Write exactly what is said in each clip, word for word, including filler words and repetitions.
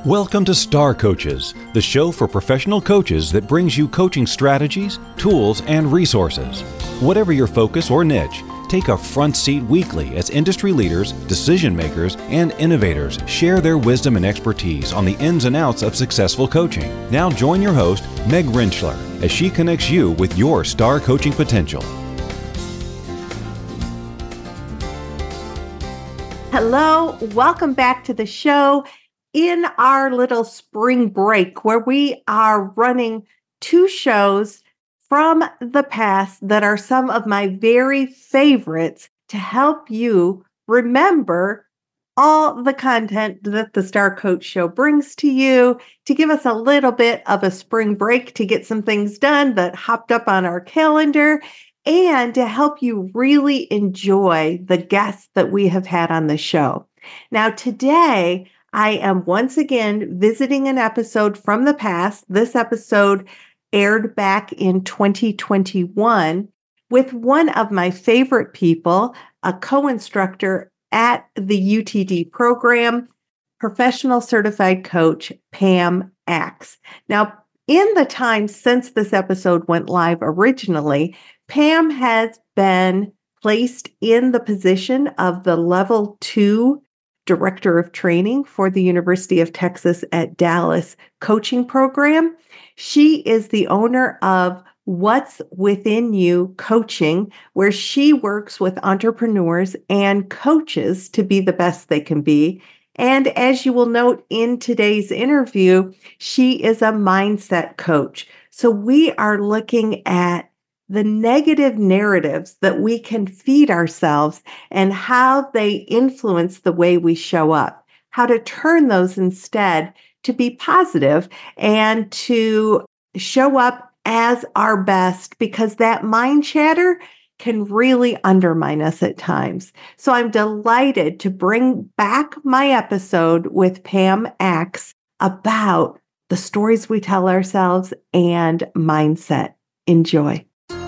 Welcome to Star Coaches, the show for professional coaches that brings you coaching strategies, tools, and resources. Whatever your focus or niche, take a front seat weekly as industry leaders, decision makers, and innovators share their wisdom and expertise on the ins and outs of successful coaching. Now join your host, Meg Rentschler, as she connects you with your star coaching potential. Hello, welcome back to the show. In our little spring break, where we are running two shows from the past that are some of my very favorites to help you remember all the content that the Star Coach Show brings to you, to give us a little bit of a spring break to get some things done that hopped up on our calendar, and to help you really enjoy the guests that we have had on the show. Now, today, I am once again visiting an episode from the past. This episode aired back in twenty twenty-one with one of my favorite people, a co-instructor at the U T D program, professional certified coach, Pam Axe. Now, in the time since this episode went live originally, Pam has been placed in the position of the level two Director of Training for the University of Texas at Dallas coaching program. She is the owner of What's Within You Coaching, where she works with entrepreneurs and coaches to be the best they can be. And as you will note in today's interview, she is a mindset coach. So we are looking at the negative narratives that we can feed ourselves and how they influence the way we show up, how to turn those instead to be positive and to show up as our best, because that mind chatter can really undermine us at times. So I'm delighted to bring back my episode with Pam Axe about the stories we tell ourselves and mindset. Enjoy.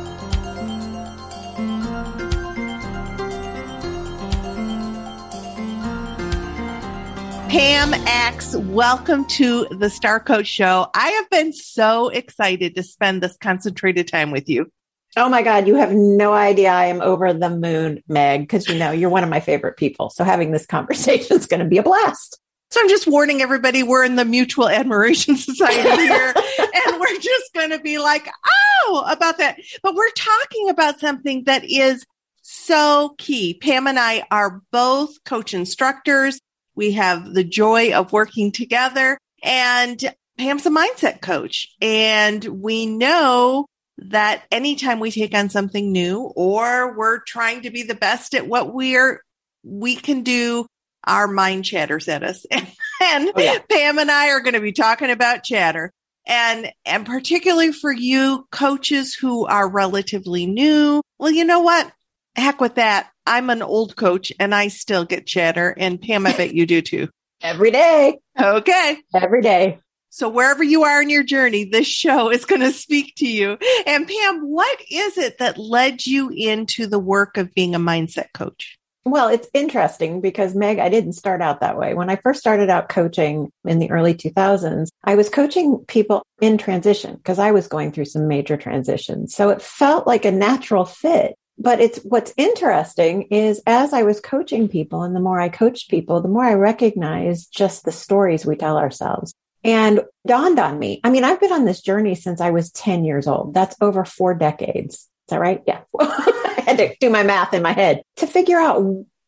Pam Axe, welcome to the Star Coach Show. I have been so excited to spend this concentrated time with you. Oh my God, you have no idea. I am over the moon, Meg, because you know, you're one of my favorite people. So having this conversation is going to be a blast. So I'm just warning everybody, we're in the Mutual Admiration Society here, and we're just going to be like, oh, about that. But we're talking about something that is so key. Pam and I are both coach instructors. We have the joy of working together, and Pam's a mindset coach. And we know that anytime we take on something new or we're trying to be the best at what we're, we can do, our mind chatters at us. And, and oh, yeah. Pam and I are going to be talking about chatter. And, and particularly for you coaches who are relatively new, well, you know what? Heck with that. I'm an old coach and I still get chatter. And Pam, I bet you do too. Every day. Okay. Every day. So wherever you are in your journey, this show is going to speak to you. And Pam, what is it that led you into the work of being a mindset coach? Well, it's interesting because, Meg, I didn't start out that way. When I first started out coaching in the early two thousands, I was coaching people in transition because I was going through some major transitions. So it felt like a natural fit. But it's what's interesting is as I was coaching people and the more I coached people, the more I recognized just the stories we tell ourselves. And dawned on me, I mean, I've been on this journey since I was ten years old. That's over four decades. Is that right? Yeah. I had to do my math in my head to figure out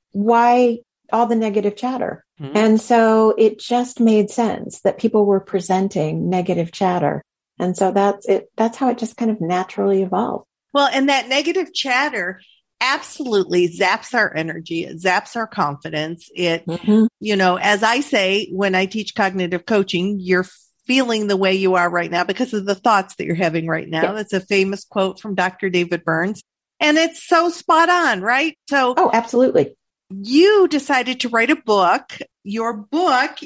why all the negative chatter. Mm-hmm. And so it just made sense that people were presenting negative chatter. And so that's it. That's how it just kind of naturally evolved. Well, and that negative chatter absolutely zaps our energy. It zaps our confidence. It, mm-hmm. you know, as I say, when I teach cognitive coaching, you're feeling the way you are right now because of the thoughts that you're having right now. Yeah. That's a famous quote from Doctor David Burns. And it's so spot on, right? So, oh, absolutely. You decided to write a book. Your book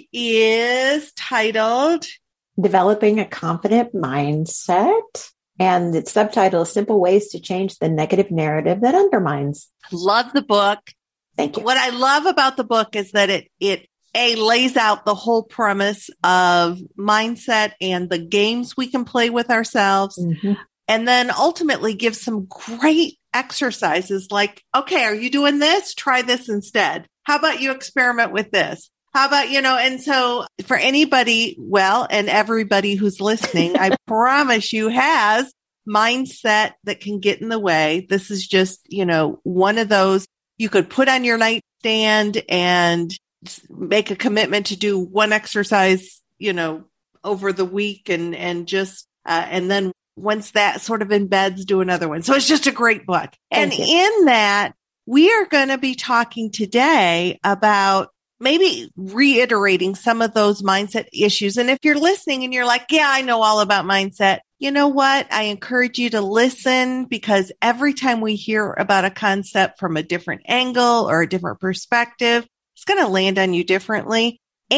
is titled Developing a Confident Mindset. And its subtitle is Simple Ways to Change the Negative Narrative That Undermines. Love the book. Thank you. What I love about the book is that it, it A, lays out the whole premise of mindset and the games we can play with ourselves. Mm-hmm. And then ultimately gives some great exercises like, okay, are you doing this? Try this instead. How about you experiment with this? How about, you know, and so for anybody, well, and everybody who's listening, I promise you has mindset that can get in the way. This is just, you know, one of those you could put on your nightstand and make a commitment to do one exercise, you know, over the week and, and just, uh, and then once that sort of embeds, do another one. So it's just a great book. And in that, we are going to be talking today about maybe reiterating some of those mindset issues. And if you're listening and you're like, yeah, I know all about mindset, you know what? I encourage you to listen, because every time we hear about a concept from a different angle or a different perspective, it's going to land on you differently.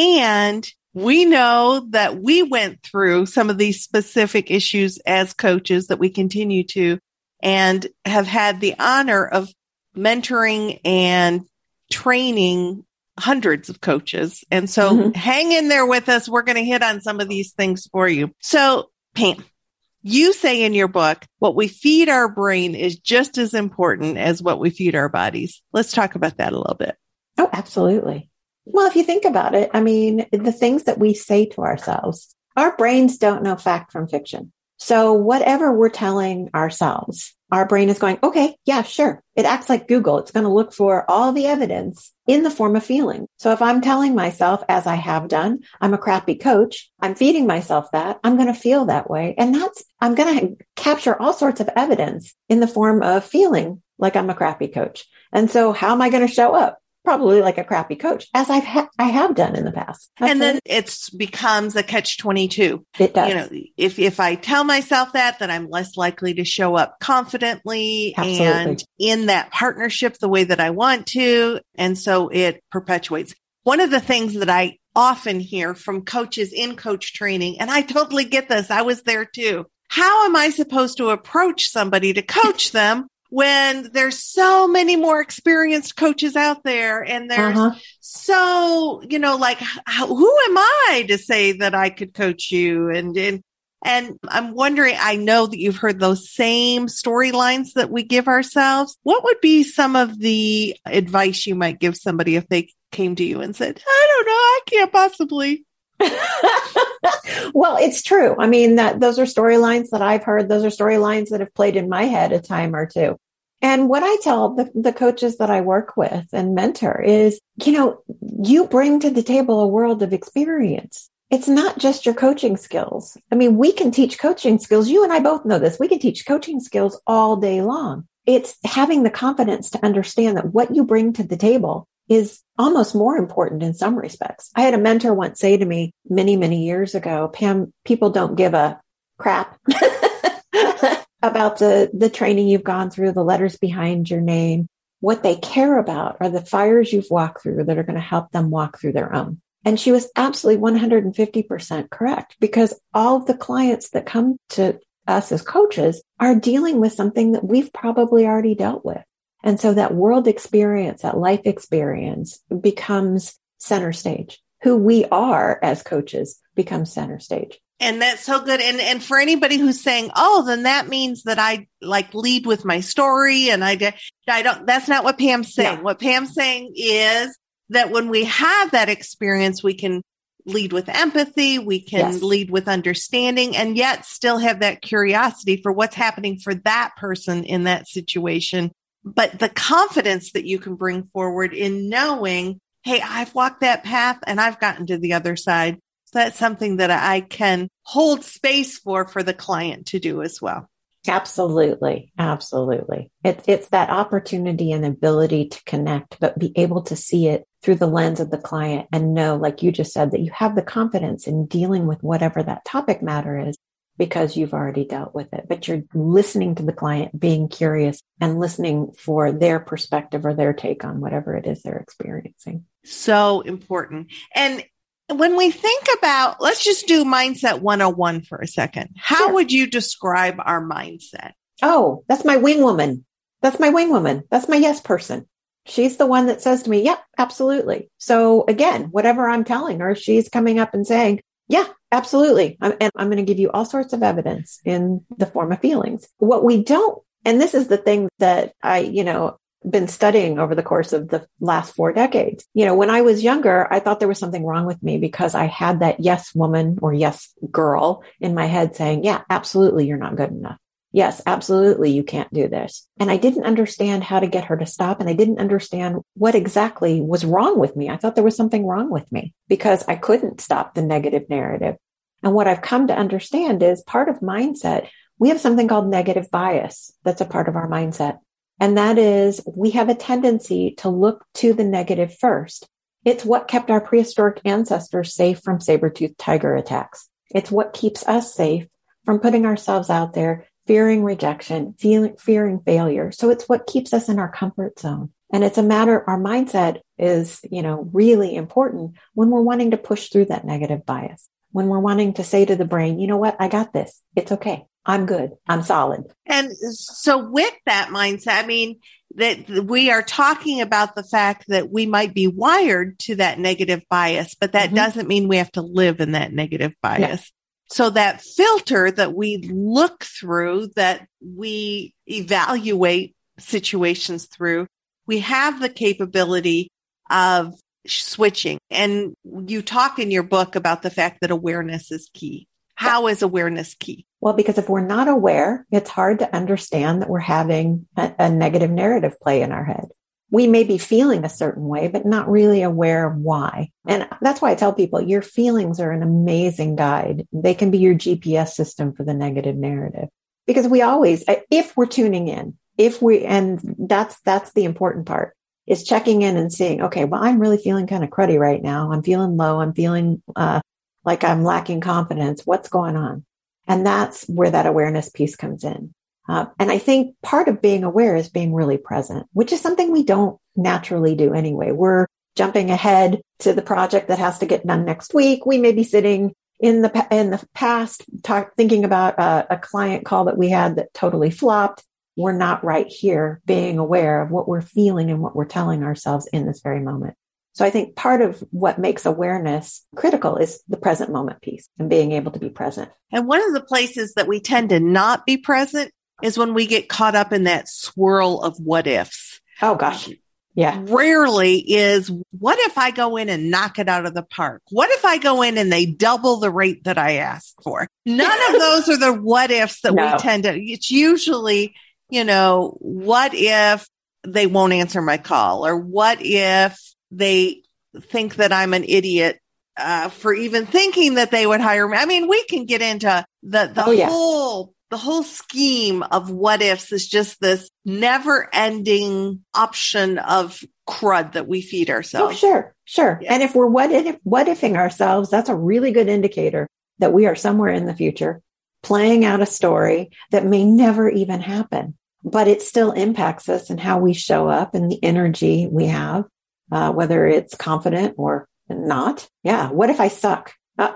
And we know that we went through some of these specific issues as coaches that we continue to, and have had the honor of mentoring and training hundreds of coaches. And so mm-hmm. hang in there with us. We're going to hit on some of these things for you. So Pam, you say in your book, what we feed our brain is just as important as what we feed our bodies. Let's talk about that a little bit. Oh, absolutely. Well, if you think about it, I mean, the things that we say to ourselves, our brains don't know fact from fiction. So whatever we're telling ourselves, our brain is going, okay, yeah, sure. It acts like Google. It's going to look for all the evidence in the form of feeling. So if I'm telling myself, as I have done, I'm a crappy coach, I'm feeding myself that, I'm going to feel that way. And that's, I'm going to capture all sorts of evidence in the form of feeling like I'm a crappy coach. And so how am I going to show up? Probably like a crappy coach, as I've ha- I have done in the past. That's and then it becomes a catch twenty-two. It does. You know, if, if I tell myself that, then I'm less likely to show up confidently Absolutely. And in that partnership the way that I want to. And so it perpetuates. One of the things that I often hear from coaches in coach training, and I totally get this, I was there too. How am I supposed to approach somebody to coach them when there's so many more experienced coaches out there, and there's uh-huh. so, you know, like, how, who am I to say that I could coach you? And, and, and I'm wondering, I know that you've heard those same storylines that we give ourselves. What would be some of the advice you might give somebody if they came to you and said, I don't know, I can't possibly? Well, it's true. I mean, that those are storylines that I've heard. Those are storylines that have played in my head a time or two. And what I tell the, the coaches that I work with and mentor is, you know, you bring to the table a world of experience. It's not just your coaching skills. I mean, we can teach coaching skills. You and I both know this. We can teach coaching skills all day long. It's having the confidence to understand that what you bring to the table is almost more important in some respects. I had a mentor once say to me many, many years ago, Pam, people don't give a crap about the, the training you've gone through, the letters behind your name. What they care about are the fires you've walked through that are going to help them walk through their own. And she was absolutely one hundred fifty percent correct, because all of the clients that come to us as coaches are dealing with something that we've probably already dealt with. And so that world experience, that life experience becomes center stage. Who we are as coaches becomes center stage. And that's so good. And and for anybody who's saying, oh, then that means that I like lead with my story. And I, I don't, that's not what Pam's saying. Yeah. What Pam's saying is that when we have that experience, we can lead with empathy. We can yes. lead with understanding, and yet still have that curiosity for what's happening for that person in that situation. But the confidence that you can bring forward in knowing, hey, I've walked that path and I've gotten to the other side. So that's something that I can hold space for, for the client to do as well. Absolutely. Absolutely. It, it's that opportunity and ability to connect, but be able to see it through the lens of the client and know, like you just said, that you have the confidence in dealing with whatever that topic matter is, because you've already dealt with it, but you're listening to the client, being curious and listening for their perspective or their take on whatever it is they're experiencing. So important. And when we think about, let's just do mindset one oh one for a second. How sure. would you describe our mindset? Oh, that's my wing woman. That's my wing woman. That's my yes person. She's the one that says to me, yeah, absolutely. So again, whatever I'm telling her, she's coming up and saying, yeah, absolutely. I'm, and I'm going to give you all sorts of evidence in the form of feelings. What we don't, and this is the thing that I, you know, been studying over the course of the last four decades. You know, when I was younger, I thought there was something wrong with me because I had that yes woman or yes girl in my head saying, yeah, absolutely, you're not good enough. Yes, absolutely, you can't do this. And I didn't understand how to get her to stop. And I didn't understand what exactly was wrong with me. I thought there was something wrong with me because I couldn't stop the negative narrative. And what I've come to understand is part of mindset, we have something called negative bias. That's a part of our mindset. And that is we have a tendency to look to the negative first. It's what kept our prehistoric ancestors safe from saber-toothed tiger attacks. It's what keeps us safe from putting ourselves out there, fearing rejection, feeling, fearing failure. So it's what keeps us in our comfort zone. And it's a matter, our mindset is, you know, really important when we're wanting to push through that negative bias, when we're wanting to say to the brain, you know what, I got this. It's okay. I'm good. I'm solid. And so with that mindset, I mean, that we are talking about the fact that we might be wired to that negative bias, but that mm-hmm. doesn't mean we have to live in that negative bias. Yeah. So that filter that we look through, that we evaluate situations through, we have the capability of switching. And you talk in your book about the fact that awareness is key. How is awareness key? Well, because if we're not aware, it's hard to understand that we're having a, a negative narrative play in our head. We may be feeling a certain way, but not really aware of why. And that's why I tell people your feelings are an amazing guide. They can be your G P S system for the negative narrative, because we always, if we're tuning in, if we, and that's, that's the important part, is checking in and seeing, okay, well, I'm really feeling kind of cruddy right now. I'm feeling low. I'm feeling, uh, like I'm lacking confidence. What's going on? And that's where that awareness piece comes in. Uh, and I think part of being aware is being really present, which is something we don't naturally do anyway. We're jumping ahead to the project that has to get done next week. We may be sitting in the in the past talk, thinking about a, a client call that we had that totally flopped. We're not right here being aware of what we're feeling and what we're telling ourselves in this very moment. So I think part of what makes awareness critical is the present moment piece and being able to be present. And one of the places that we tend to not be present is when we get caught up in that swirl of what ifs. Oh, gosh. Yeah. Rarely is, what if I go in and knock it out of the park? What if I go in and they double the rate that I asked for? None of those are the what ifs that no. we tend to, it's usually, you know, what if they won't answer my call? Or what if they think that I'm an idiot uh, for even thinking that they would hire me? I mean, we can get into the, the oh, whole... Yeah. The whole scheme of what ifs is just this never ending option of crud that we feed ourselves. Oh, sure, sure. Yeah. And if we're what if, what ifing ourselves, that's a really good indicator that we are somewhere in the future playing out a story that may never even happen, but it still impacts us and how we show up and the energy we have, uh, whether it's confident or not. Yeah. What if I suck? Uh,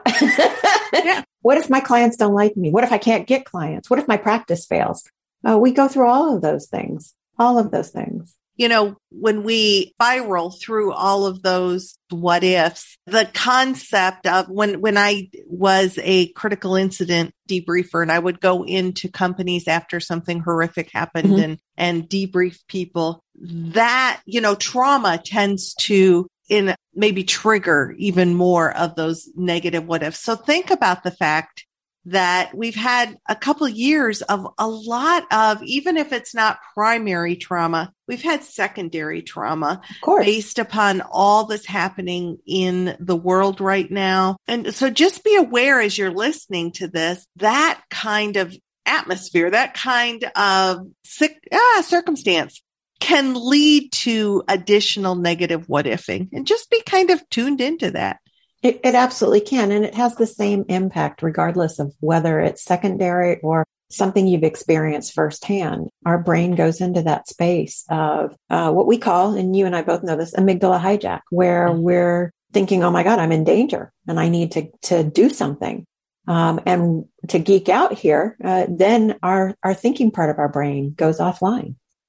yeah. What if my clients don't like me? What if I can't get clients? What if my practice fails? Uh, we go through all of those things, all of those things. You know, when we spiral through all of those what ifs, the concept of when, when I was a critical incident debriefer and I would go into companies after something horrific happened mm-hmm. and, and debrief people, that, you know, trauma tends to in maybe trigger even more of those negative what ifs. So think about the fact that we've had a couple of years of a lot of, even if it's not primary trauma, we've had secondary trauma of course. Based upon all that's happening in the world right now. And so just be aware as you're listening to this, that kind of atmosphere, that kind of sick, ah, circumstance can lead to additional negative what ifing, and just be kind of tuned into that. It, it absolutely can. And it has the same impact regardless of whether it's secondary or something you've experienced firsthand. Our brain goes into that space of uh, what we call, and you and I both know this, amygdala hijack, where mm-hmm. we're thinking, oh my God, I'm in danger and I need to, to do something. Um, and to geek out here, uh, then our, our thinking part of our brain goes offline.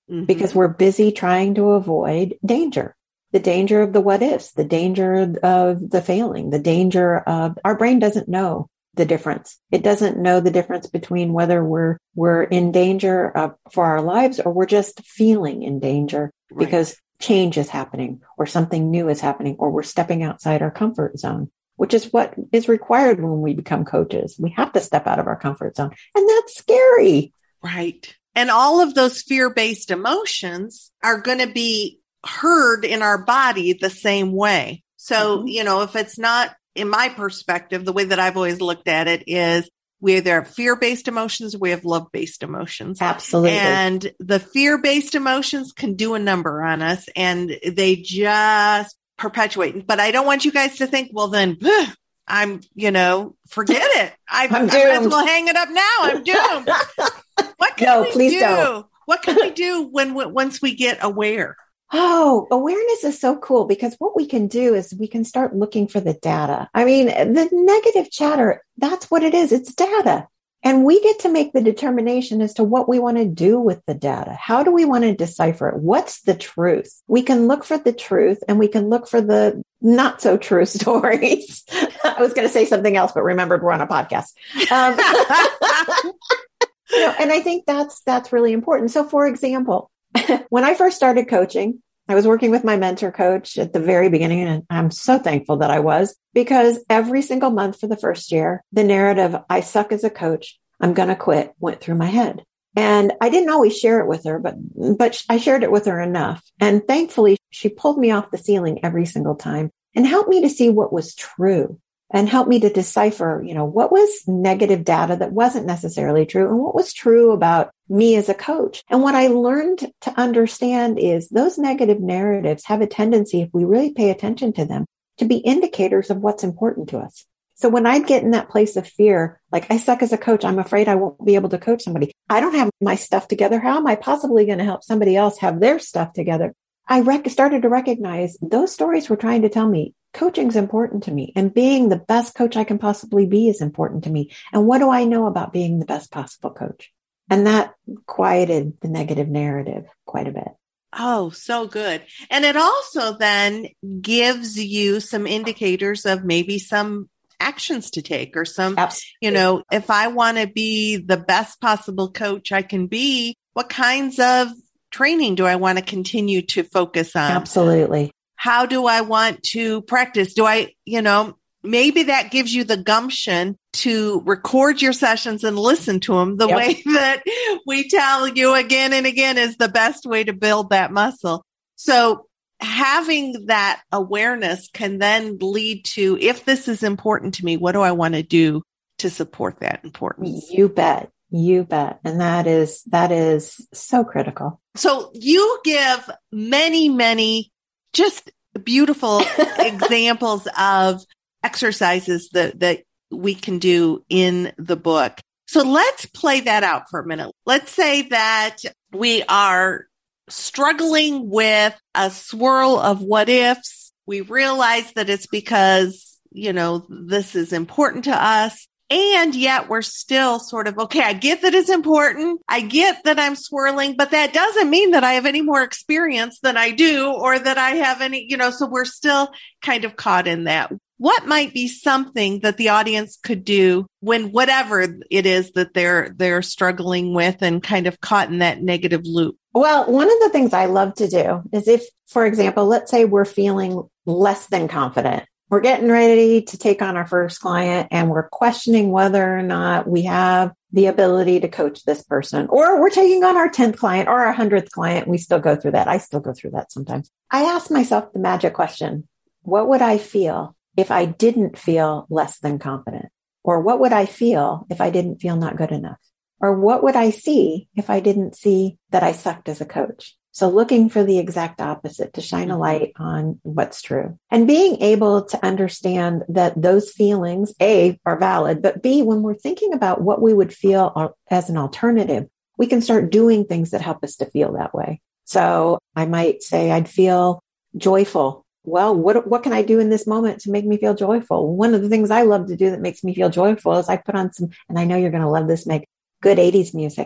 mm-hmm. because we're busy trying to avoid danger. The danger of the what ifs, the danger of the failing, the danger of our brain doesn't know the difference. It doesn't know the difference between whether we're we're in danger uh, for our lives or we're just feeling in danger right. because change is happening or something new is happening or we're stepping outside our comfort zone, which is what is required when we become coaches. We have to step out of our comfort zone, and that's scary. Right. And all of those fear-based emotions are going to be heard in our body the same way. So, mm-hmm. you know, if it's not, in my perspective, the way that I've always looked at it is we either have fear-based emotions, or we have love-based emotions. Absolutely. And the fear-based emotions can do a number on us, and they just perpetuate. But I don't want you guys to think, well, then I'm, you know, forget it. I, I'm I might as doomed. well hang it up now. I'm doomed. What can no, we please do? Don't. What can we do when, when once we get aware? Oh, awareness is so cool because what we can do is we can start looking for the data. I mean, the negative chatter, that's what it is. It's data. And we get to make the determination as to what we want to do with the data. How do we want to decipher it? What's the truth? We can look for the truth and we can look for the not so true stories. I was going to say something else, but remembered we're on a podcast. Um, you know, and I think that's, that's really important. So for example, when I first started coaching, I was working with my mentor coach at the very beginning, and I'm so thankful that I was, because every single month for the first year, the narrative, I suck as a coach, I'm going to quit, went through my head. And I didn't always share it with her, but, but I shared it with her enough. And thankfully, she pulled me off the ceiling every single time and helped me to see what was true. And help me to decipher, you know, what was negative data that wasn't necessarily true and what was true about me as a coach. And what I learned to understand is those negative narratives have a tendency, if we really pay attention to them, to be indicators of what's important to us. So when I'd get in that place of fear, like I suck as a coach, I'm afraid I won't be able to coach somebody. I don't have my stuff together. How am I possibly going to help somebody else have their stuff together? I rec- started to recognize those stories were trying to tell me coaching is important to me, and being the best coach I can possibly be is important to me. And what do I know about being the best possible coach? And that quieted the negative narrative quite a bit. Oh, so good. And it also then gives you some indicators of maybe some actions to take or some, Absolutely. You know, if I want to be the best possible coach I can be, what kinds of training do I want to continue to focus on? Absolutely. How do I want to practice? Do I, you know, maybe that gives you the gumption to record your sessions and listen to them the yep. way that we tell you again and again is the best way to build that muscle. So having that awareness can then lead to, if this is important to me, what do I want to do to support that importance? You bet. You bet. And that is, that is so critical. So you give many, many just beautiful examples of exercises that, that we can do in the book. So let's play that out for a minute. Let's say that we are struggling with a swirl of what ifs. We realize that it's because, you know, this is important to us. And yet we're still sort of, okay, I get that it's important. I get that I'm swirling, but that doesn't mean that I have any more experience than I do, or that I have any, you know, so we're still kind of caught in that. What might be something that the audience could do when whatever it is that they're, they're struggling with and kind of caught in that negative loop? Well, one of the things I love to do is if, for example, let's say we're feeling less than confident. We're getting ready to take on our first client and we're questioning whether or not we have the ability to coach this person, or we're taking on our tenth client or our hundredth client. We still go through that. I still go through that sometimes. I ask myself the magic question: what would I feel if I didn't feel less than confident? Or what would I feel if I didn't feel not good enough? Or what would I see if I didn't see that I sucked as a coach? So looking for the exact opposite to shine a light on what's true, and being able to understand that those feelings, A, are valid, but B, when we're thinking about what we would feel as an alternative, we can start doing things that help us to feel that way. So I might say I'd feel joyful. Well, what, what can I do in this moment to make me feel joyful? One of the things I love to do that makes me feel joyful is I put on some, and I know you're going to love this, Meg, good eighties music.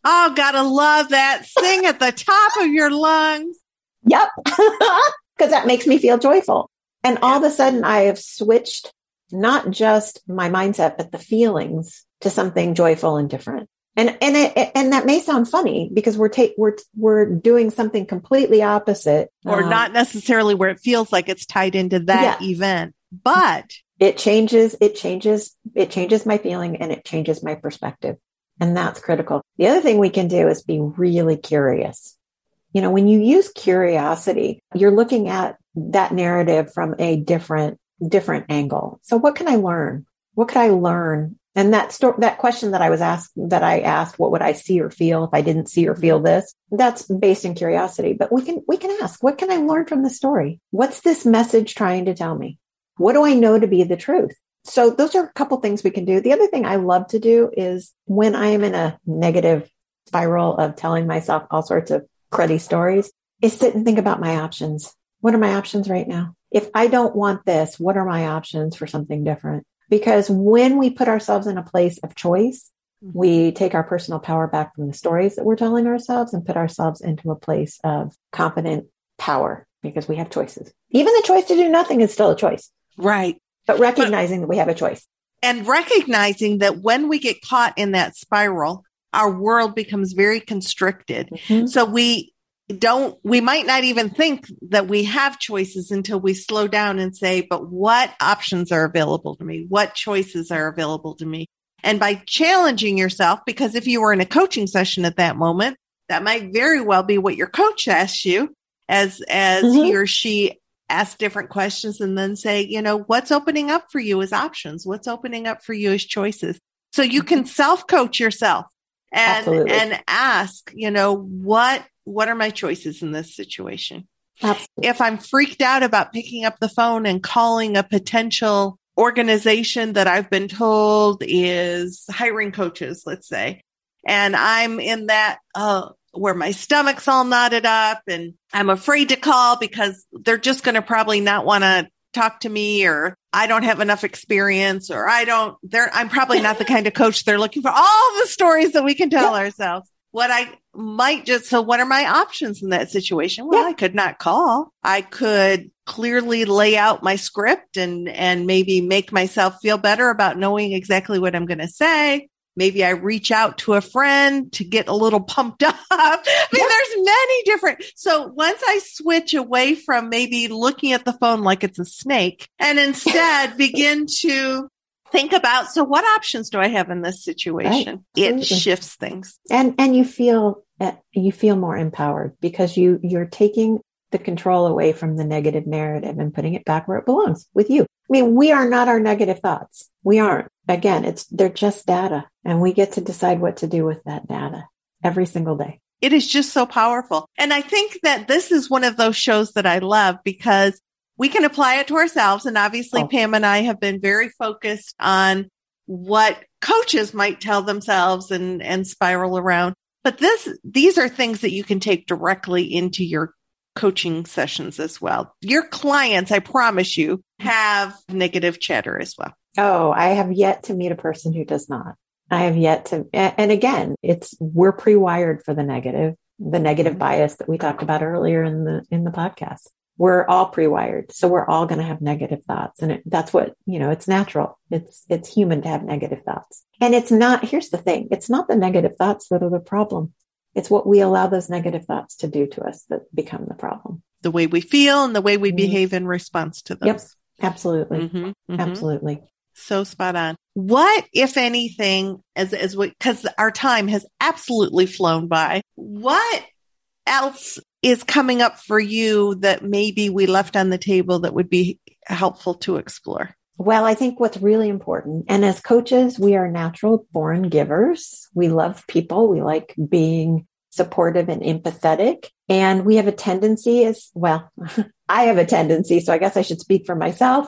Oh, gotta love that. Sing at the top of your lungs. Yep. Because that makes me feel joyful. And all of a sudden I have switched not just my mindset, but the feelings to something joyful and different. And, and, it, and that may sound funny because we're, ta- we're, we're doing something completely opposite. Or um, not necessarily where it feels like it's tied into that yeah. event, but it changes, it changes, it changes my feeling and it changes my perspective. And that's critical. The other thing we can do is be really curious. You know, when you use curiosity, you're looking at that narrative from a different, different angle. So what can I learn? What could I learn? And that sto- that question that I was asked, that I asked, what would I see or feel if I didn't see or feel this? That's based in curiosity, but we can, we can ask, what can I learn from the story? What's this message trying to tell me? What do I know to be the truth? So those are a couple things we can do. The other thing I love to do is when I am in a negative spiral of telling myself all sorts of cruddy stories, is sit and think about my options. What are my options right now? If I don't want this, what are my options for something different? Because when we put ourselves in a place of choice, we take our personal power back from the stories that we're telling ourselves and put ourselves into a place of confident power because we have choices. Even the choice to do nothing is still a choice. right. But recognizing but, that we have a choice. And recognizing that when we get caught in that spiral, our world becomes very constricted. Mm-hmm. So we don't, we might not even think that we have choices until we slow down and say, but what options are available to me? What choices are available to me? And by challenging yourself, because if you were in a coaching session at that moment, that might very well be what your coach asks you as, as mm-hmm. he or she ask different questions and then say, you know, what's opening up for you as options? What's opening up for you as choices? So you can self-coach yourself and, Absolutely. and ask, you know, what, what are my choices in this situation? Absolutely. If I'm freaked out about picking up the phone and calling a potential organization that I've been told is hiring coaches, let's say, and I'm in that, uh, where my stomach's all knotted up and I'm afraid to call because they're just going to probably not want to talk to me, or I don't have enough experience, or I don't, they're, I'm probably not the kind of coach they're looking for. All the stories that we can tell yeah. ourselves. What I might just, so what are my options in that situation? Well, yeah. I could not call. I could clearly lay out my script and, and maybe make myself feel better about knowing exactly what I'm going to say. Maybe I reach out to a friend to get a little pumped up. I mean, yeah. there's many different. So once I switch away from maybe looking at the phone like it's a snake and instead begin to think about, so what options do I have in this situation? Right. It shifts things. And, and you feel, you feel more empowered because you, you're taking the control away from the negative narrative and putting it back where it belongs with you. I mean, we are not our negative thoughts. We aren't. Again, it's, they're just data and we get to decide what to do with that data every single day. It is just so powerful. And I think that this is one of those shows that I love because we can apply it to ourselves. And obviously, oh. Pam and I have been very focused on what coaches might tell themselves and, and spiral around. But this, these are things that you can take directly into your coaching sessions as well. Your clients, I promise you, have negative chatter as well. Oh, I have yet to meet a person who does not. I have yet to, and again, it's, we're pre-wired for the negative, the negative mm-hmm. bias that we talked about earlier in the, in the podcast. We're all pre-wired. So we're all going to have negative thoughts. And it, that's what, you know, it's natural. It's, it's human to have negative thoughts. And it's not, here's the thing. It's not the negative thoughts that are the problem. It's what we allow those negative thoughts to do to us that become the problem. The way we feel and the way we mm-hmm. behave in response to those. Yep. Absolutely. Mm-hmm. Mm-hmm. Absolutely. So spot on. What, if anything, as, as we, cause our time has absolutely flown by, what else is coming up for you that maybe we left on the table that would be helpful to explore? Well, I think what's really important, and as coaches, we are natural born givers. We love people. We like being supportive and empathetic. And we have a tendency as well, I have a tendency, so I guess I should speak for myself,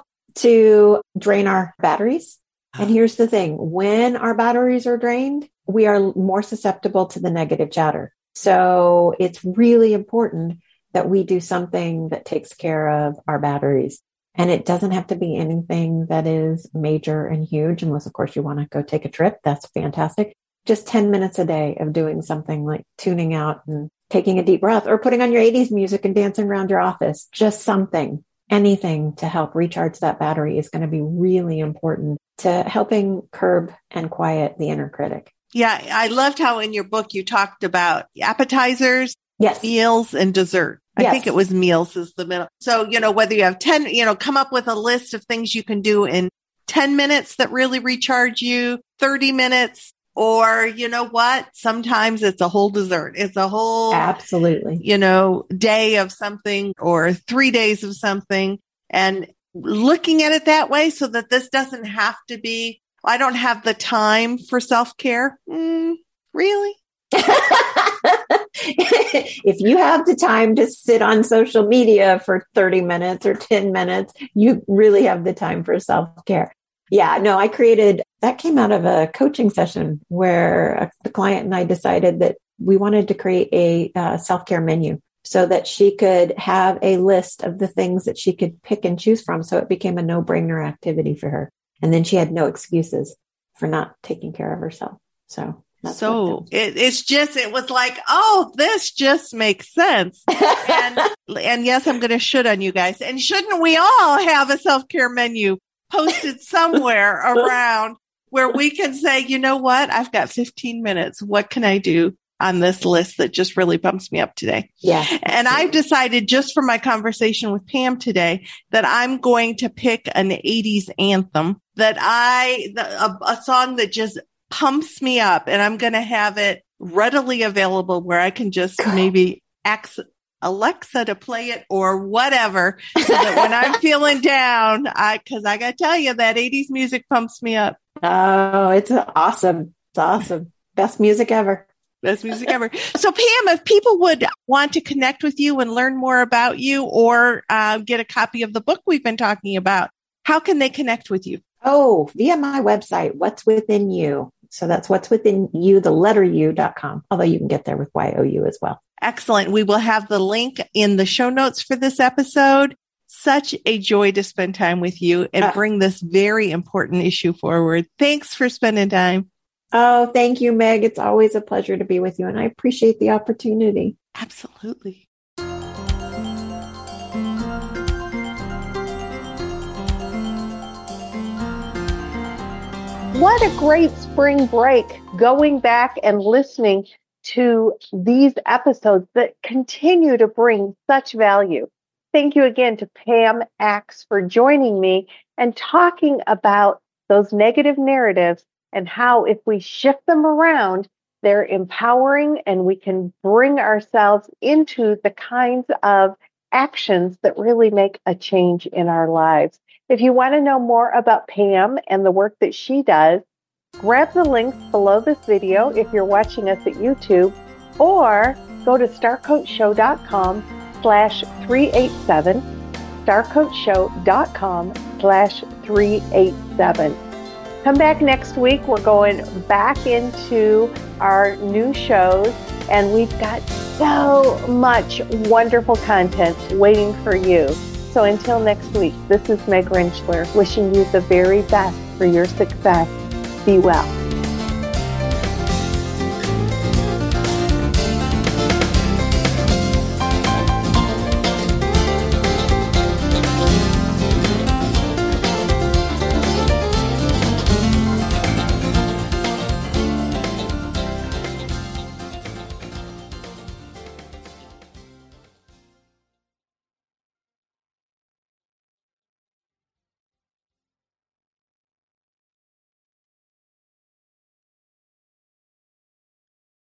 to drain our batteries. And here's the thing, when our batteries are drained, we are more susceptible to the negative chatter. So it's really important that we do something that takes care of our batteries. And it doesn't have to be anything that is major and huge, unless, of course, you want to go take a trip. That's fantastic. just ten minutes a day of doing something like tuning out and taking a deep breath or putting on your eighties music and dancing around your office, just something, anything to help recharge that battery is going to be really important to helping curb and quiet the inner critic. Yeah, I loved how in your book you talked about appetizers, yes, meals, and dessert. I yes. think it was meals is the middle. So, you know, whether you have ten, you know, come up with a list of things you can do in ten minutes that really recharge you, thirty minutes, or you know what? Sometimes it's a whole dessert. It's a whole, absolutely, you know, day of something or three days of something, and looking at it that way so that this doesn't have to be, I don't have the time for self-care. Mm, really? If you have the time to sit on social media for thirty minutes or ten minutes, you really have the time for self-care. Yeah, no, I created, that came out of a coaching session where the client and I decided that we wanted to create a uh, self-care menu so that she could have a list of the things that she could pick and choose from. So it became a no-brainer activity for her. And then she had no excuses for not taking care of herself. So That's so it, it's just, it was like, oh, this just makes sense. and, and yes, I'm going to should on you guys. And shouldn't we all have a self-care menu posted somewhere around where we can say, you know what? I've got fifteen minutes. What can I do on this list that just really bumps me up today? Yeah. And I've decided just for my conversation with Pam today that I'm going to pick an eighties anthem that I, the, a, a song that just pumps me up, and I'm going to have it readily available where I can just maybe ask Alexa to play it or whatever, so that when I'm feeling down, I, cause I got to tell you that eighties music pumps me up. Oh, it's awesome. It's awesome. Best music ever. Best music ever. So Pam, if people would want to connect with you and learn more about you or uh, get a copy of the book we've been talking about, how can they connect with you? Oh, via my website, What's Within You. So that's what's within you, the letter U dot com. Although you can get there with Y O U as well. Excellent. We will have the link in the show notes for this episode. Such a joy to spend time with you and bring this very important issue forward. Thanks for spending time. Oh, thank you, Meg. It's always a pleasure to be with you, and I appreciate the opportunity. Absolutely. What a great spring break, going back and listening to these episodes that continue to bring such value. Thank you again to Pam Axe for joining me and talking about those negative narratives and how if we shift them around, they're empowering and we can bring ourselves into the kinds of actions that really make a change in our lives. If you want to know more about Pam and the work that she does, grab the links below this video if you're watching us at YouTube, or go to starcoachshow.com slash 387, starcoachshow.com slash 387. Come back next week. We're going back into our new shows, and we've got so much wonderful content waiting for you. So until next week, this is Meg Rentschler wishing you the very best for your success. Be well.